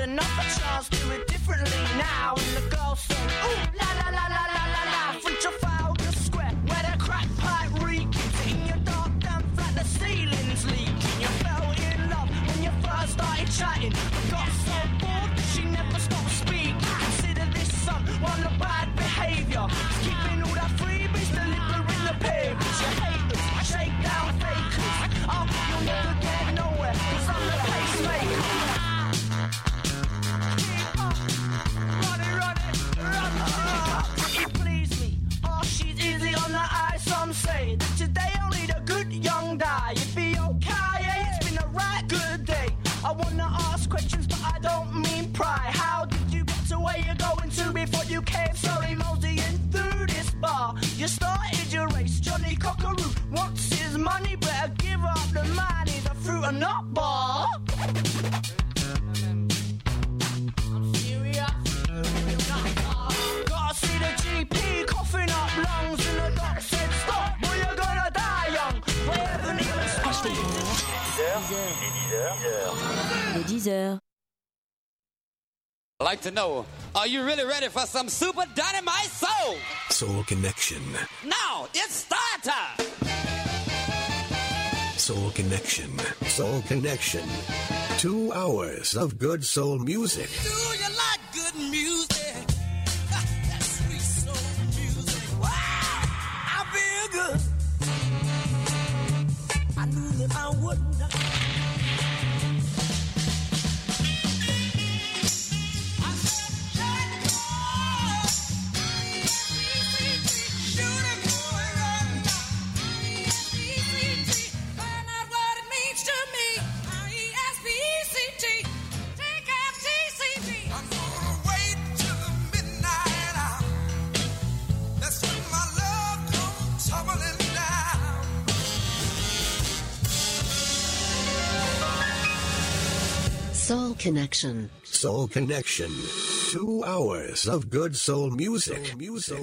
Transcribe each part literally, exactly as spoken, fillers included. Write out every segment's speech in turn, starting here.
another chance, do it differently now. And the girls say, ooh, la la la la la la la. From Trafalgar Square, where the crack pipe reeking, in your dark damn flat, the ceiling's leaking. You fell in love when you first started chatting, but got so bored that she never stopped speaking. Consider this son one of bad behaviour, keeping all that freebies, delivering the papers. You haters, shake down fakers. Oh, you'll never get nowhere, cause I'm the pacemaker. Run it, run it, run it. Pretty please me, oh she's easy on the eye. Some say that today only the good young die. You'd be okay, yeah, it's been a right good day. I wanna ask questions but I don't mean pry. How did you get to where you're going to before you came slowly moseying through this bar? You started your race, Johnny Cockaroo wants his money, better give up the man, he's a fruit and nut bar. I'm serious. Gotta see the G P coughing up lungs and the doc said stop, boy you're gonna die young. Wherever he was Le dix heures. I'd like to know, are you really ready for some super dynamite soul? Soul Connection. Now, it's start time! Soul Connection. Soul Connection. Two hours of good soul music. Do you like good music? That sweet soul music. Wow! I feel good. I knew that I would not. Soul Connection. Soul Connection. Two hours of good soul music. Soul music.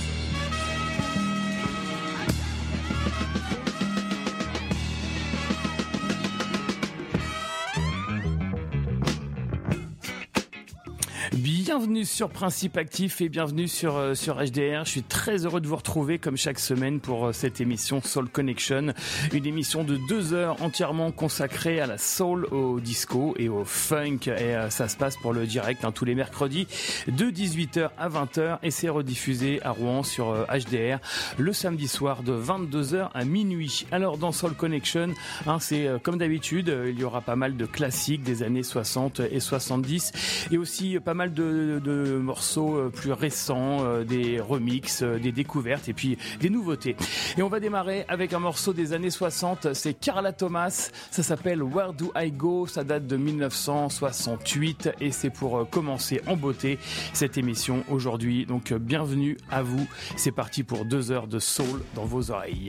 Bienvenue sur Principe Actif et bienvenue sur euh, sur H D R. Je suis très heureux de vous retrouver comme chaque semaine pour euh, cette émission Soul Connection, une émission de deux heures entièrement consacrée à la soul, au disco et au funk. Et euh, ça se passe pour le direct hein, tous les mercredis de dix-huit heures à vingt heures et c'est rediffusé à Rouen sur euh, H D R le samedi soir de vingt-deux heures à minuit. Alors dans Soul Connection, hein, c'est euh, comme d'habitude, euh, il y aura pas mal de classiques des années soixante et soixante-dix et aussi euh, pas mal de De, de morceaux plus récents, des remixes, des découvertes et puis des nouveautés. Et on va démarrer avec un morceau des années soixante, c'est Carla Thomas, ça s'appelle Where Do I Go, ça date de dix-neuf cent soixante-huit et c'est pour commencer en beauté cette émission aujourd'hui. Donc bienvenue à vous, c'est parti pour deux heures de soul dans vos oreilles.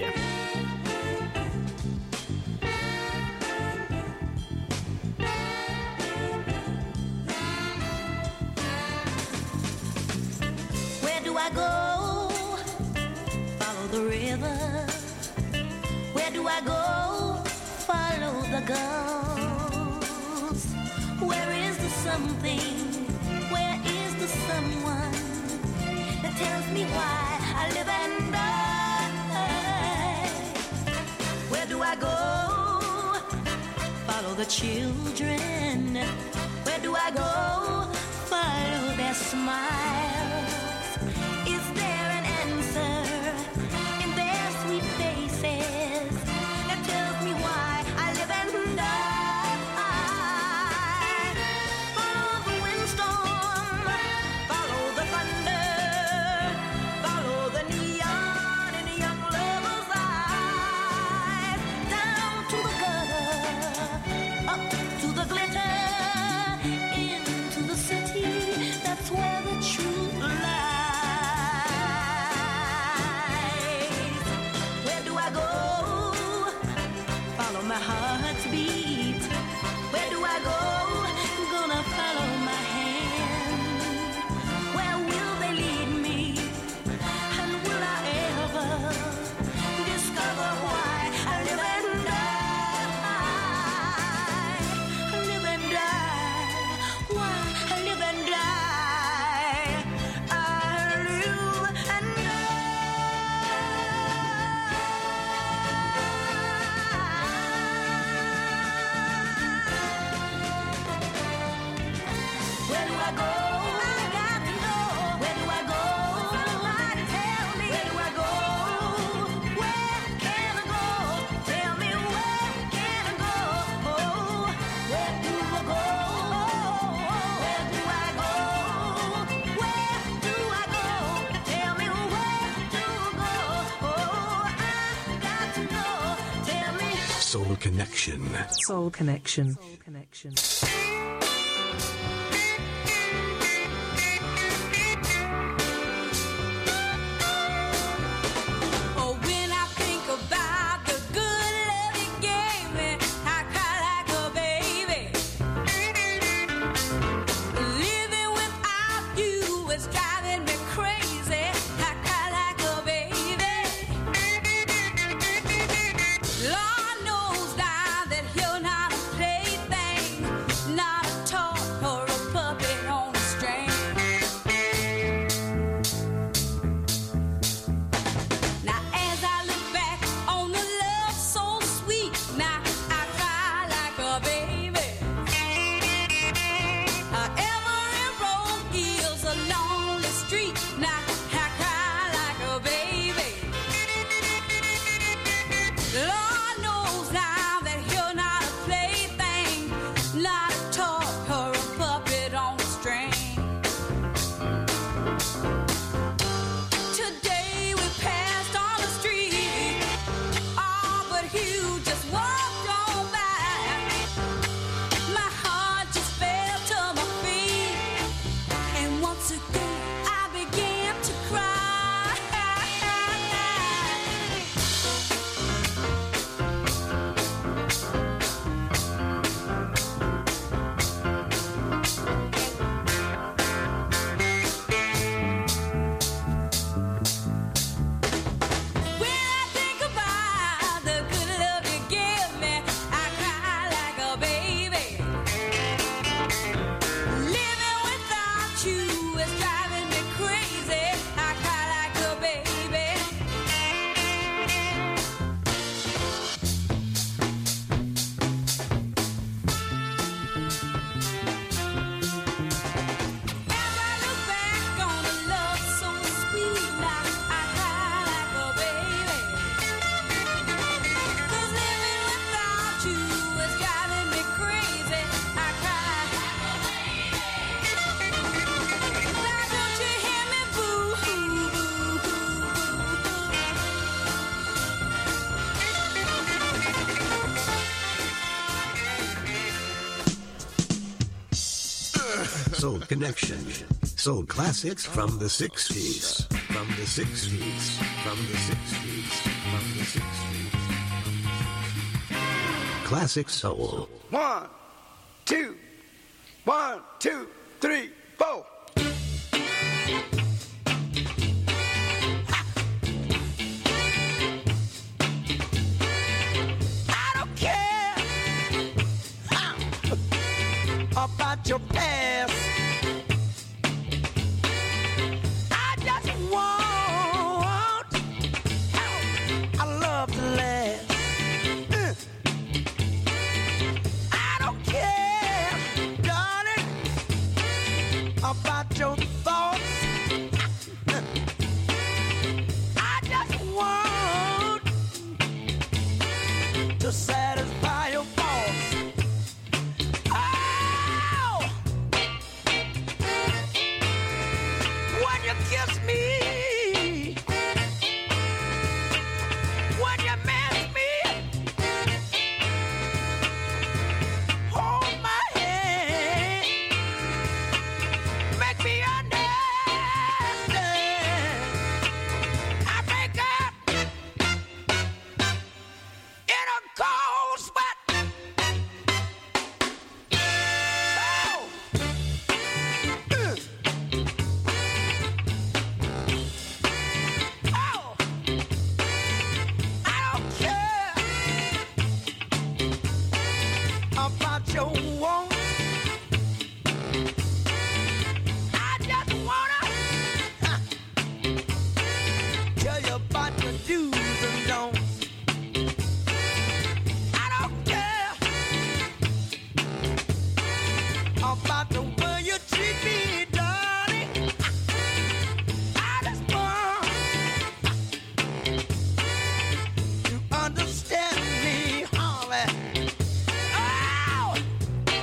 I go? Follow the river. Where do I go? Follow the gulls. Where is the something? Where is the someone that tells me why I live and die? Where do I go? Follow the children. Where do I go? Follow their smiles. Is there an answer in their sweet faces that tells me why I live and die? Follow the windstorm, follow the thunder, follow the neon in a young lover's eyes. Down to the gutter, up to the glitter, into the city, that's where the truth lies. My heart's beat. Where do I go? Gonna follow my hand. Where will they lead me? And will I ever discover why I live and die? I live and die. Why? Soul Connection. Soul Connection. Soul Connection. Oh, when I think about the good love you gave me, I cry like a baby. Living without you is driving me crazy. I cry like a baby. Lord knows now that you're not a plaything, not a toy or a puppet on a string. Now as I look back on the love so sweet, now I cry like a baby. Uh, every road is a lonely street, now I cry like a baby. Lord knows now that you're not a plaything, not a toy or a puppet on a string. Today we passed on the street, oh, but you just walked on by. My heart just fell to my feet, and once again I began to cry. When I think about the good love you give me, I cry like a baby. Living without you is driving me crazy. I cry like a baby. As I look back on the love so sweet, now I cry like a baby. 'Cause living without you is driving me crazy. I cry like a baby. Now don't you hear me boo, boo, boo, Soul Connection. Soul classics from the sixties. From the sixties. From the sixties. From the sixties. Classic soul. One, two, one, two, three, four. I don't care huh, about your past. I just want oh, I love to last. Uh. I don't care, darling, about your thoughts. I just want to satisfy your thoughts. Oh, when you kiss me, when you miss me, hold my hand, make me understand. I break up in a cold sweat. Oh. Uh. Oh. I don't care about your wants. I just wanna huh, tell you about your do's and don'ts. I don't care about the way you treat me, darling. I just want you understand me, Holly. Oh,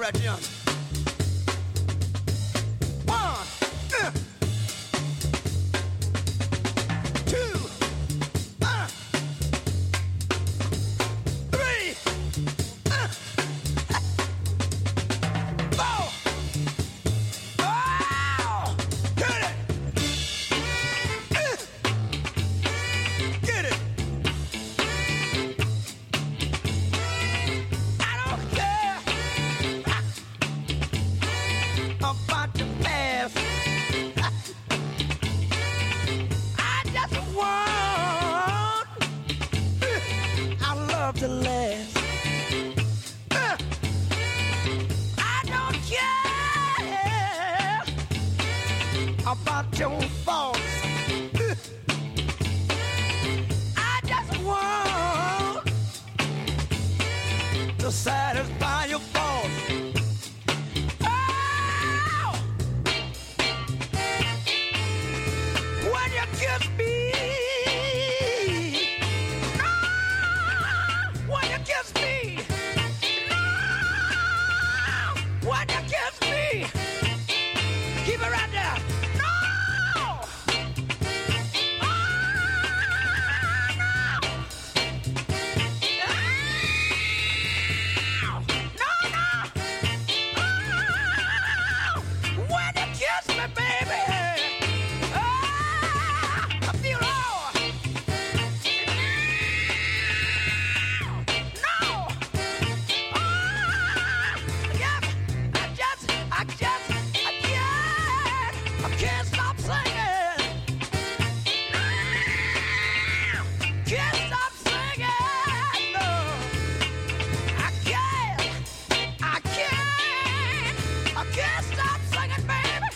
right, Jim. One, uh, two, uh, three, uh, four. Oh, get it. Uh, get it. I don't care about the past. I just want our love to last. I don't care about your faults. I just want to satisfy your faults. Oh! When you kiss me, no! When you kiss me, no! When you kiss me, keep it right there. No! Oh, no! No, no! Oh, when you kiss me, baby, oh, I feel all. No! Oh, yes, I just, I just, I can't, I can't stop singing. Can't stop singing, no. I can't, I can't, I can't stop singing, baby.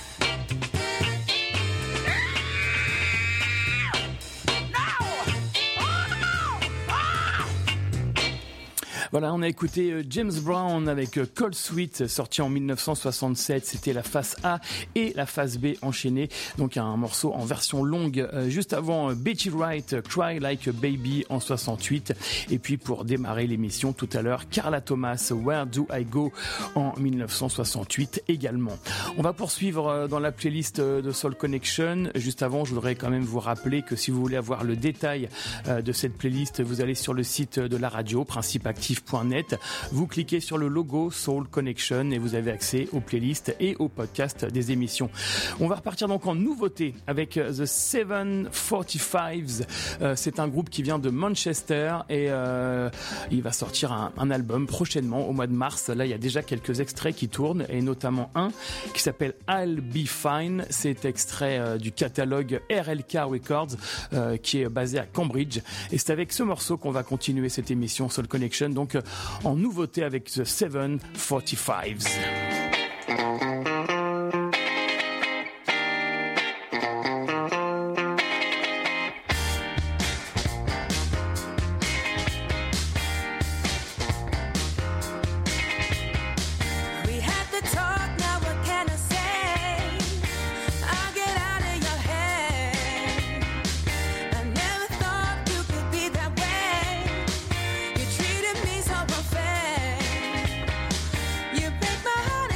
No, oh no, oh. Voilà, on a écouté euh, James Brown avec euh, Cold Sweet, sorti en dix-neuf cent soixante-sept. C'était la face A et la face B enchaînées. Donc un morceau en version longue. Euh, juste avant, euh, Betty Wright, euh, Cry Like a Baby en soixante-huit. Et puis pour démarrer l'émission tout à l'heure, Carla Thomas, Where Do I Go en dix-neuf cent soixante-huit également. On va poursuivre euh, dans la playlist euh, de Soul Connection. Juste avant, je voudrais quand même vous rappeler que si vous voulez avoir le détail euh, de cette playlist, vous allez sur le site de la radio, principe actif point net. Vous cliquez sur le logo Soul Connection et vous avez accès aux playlists et aux podcasts des émissions. On va repartir donc en nouveauté avec The seven forty-fives. Euh, c'est un groupe qui vient de Manchester et euh, il va sortir un, un album prochainement au mois de mars. Là, il y a déjà quelques extraits qui tournent et notamment un qui s'appelle I'll Be Fine. C'est extrait euh, du catalogue R L K Records euh, qui est basé à Cambridge. Et c'est avec ce morceau qu'on va continuer cette émission Soul Connection. Donc euh, en nouveauté avec The seven forty-fives. We had to talk, now what can I say? I'll get out of your head. I never thought you could be that way. You treated me so unfair. You break my heart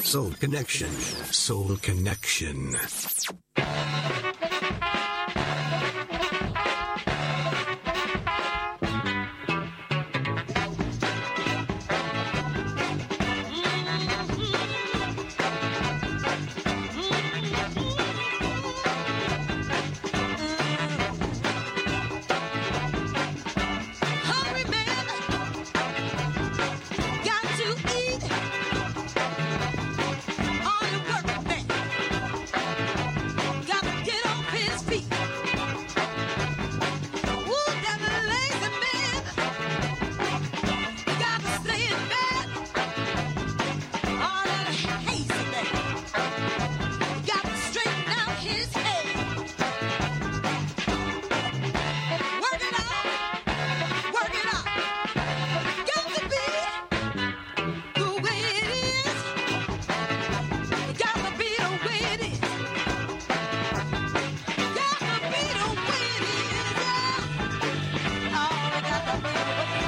Soul Connection. Soul Connection. Hungry man, got to eat. On your working man, got to get off his feet. Woo, that lazy man, got to stay in bed. All that hazy man, got to straighten out his head. Work it out, work it out. Got to be the way it is. Got to be the way it is. Got to be the way it is. Yeah. Oh, got to be the way it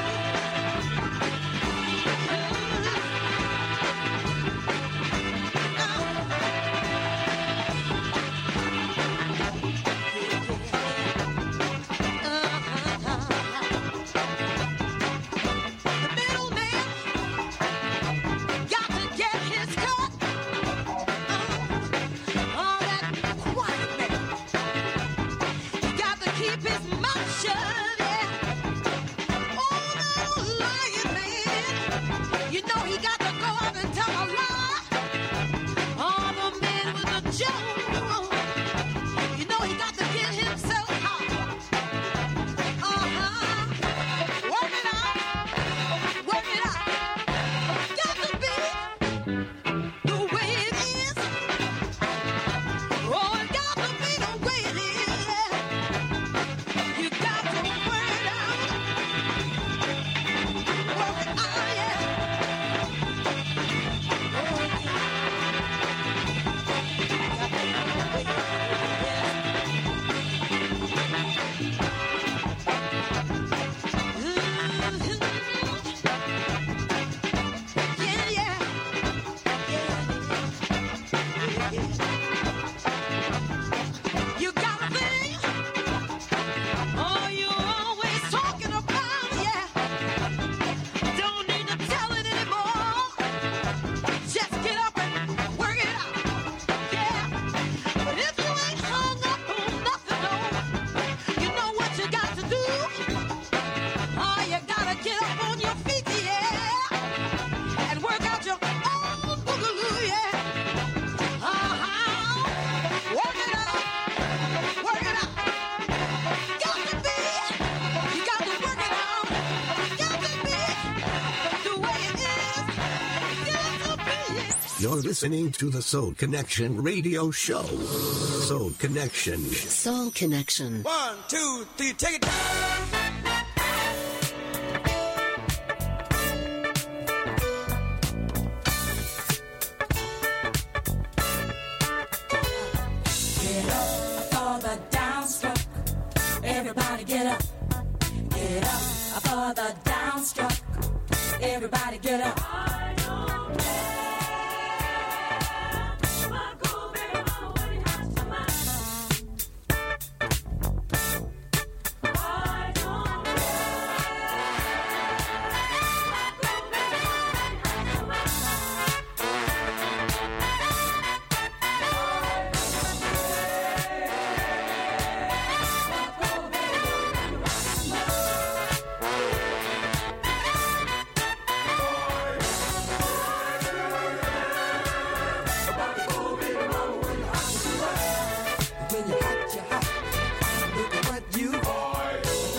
The middleman got to get his cut. All that quiet man, he got to keep his mouth shut. Yeah. Oh, that lying man, you know he got to go out and tell a lie. All the men with the joke, you know he got to get himself high. Uh-huh. Work it out, work it out. Got to be the way it is. Oh, it got to be the way it is. You got to work it out. Work it out, yeah. Yeah, yeah. You got a thing? Oh, you're always talking about, yeah. Don't need to tell it anymore. Just get up and work it out, yeah. But if you ain't hung up on nothing, no, you know what you got to do. Oh, you gotta get up on your feet, yeah, and work out your own boogaloo, yeah. Uh-huh. Work it out, work it out. Got to be, you got to work it out. Got to be the way it is. Got to be. You're listening to the Soul Connection radio show. Soul Connection. Soul Connection. One, two, three, take it down. Get up for the downstroke. Everybody get up. Get up for the downstroke. Everybody get up. When you're hot, you're hot. Look at what you are.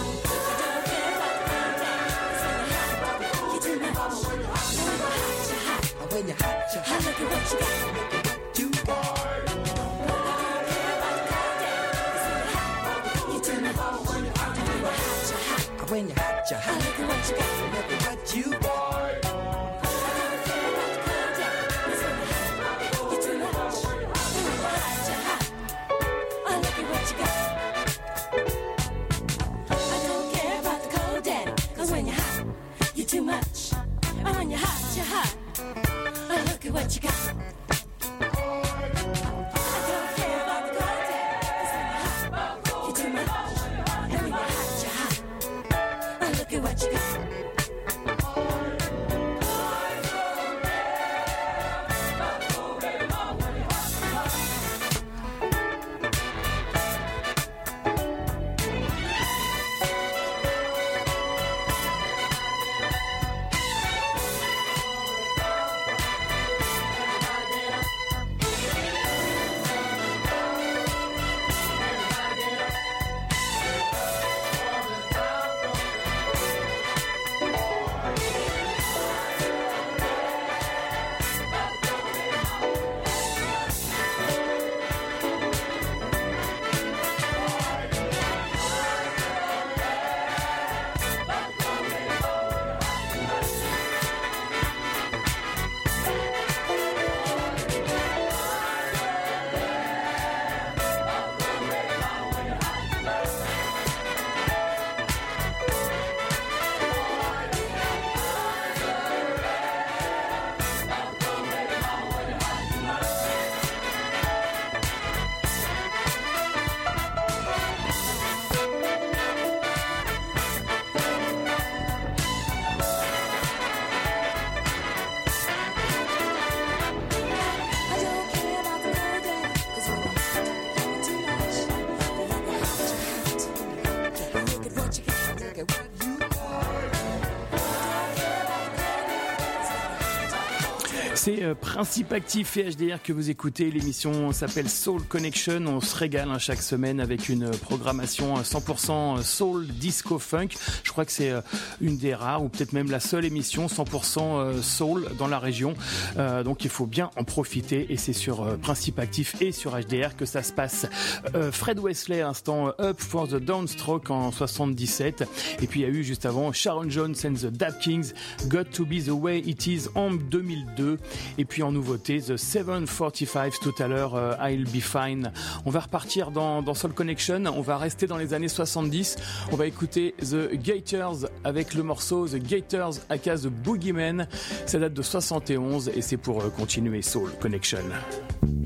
When you're hot, you're hot. Look at what you got. Look at what you are. When you're hot, you're hot. Look at what you got. Look at what you are. Too much. And when you're hot, you're hot. Oh, look at what you got. C'est euh, Principe Actif et H D R que vous écoutez. L'émission s'appelle Soul Connection. On se régale hein, chaque semaine avec une programmation cent pour cent soul, disco, funk. Je crois que c'est euh, une des rares ou peut-être même la seule émission cent pour cent euh, soul dans la région. Euh, donc il faut bien en profiter et c'est sur euh, Principe Actif et sur H D R que ça se passe. Euh, Fred Wesley à l'instant, Up for the Downstroke en soixante-dix-sept. Et puis il y a eu juste avant Sharon Jones and the Dap Kings, Got to be the way it is en deux mille deux. Et puis en nouveauté, The seven forty-five tout à l'heure, euh, I'll Be Fine. On va repartir dans, dans Soul Connection, on va rester dans les années soixante-dix. On va écouter The Gators avec le morceau The Gators aka The Boogeyman. Ça date de soixante et onze et c'est pour euh, continuer Soul Connection.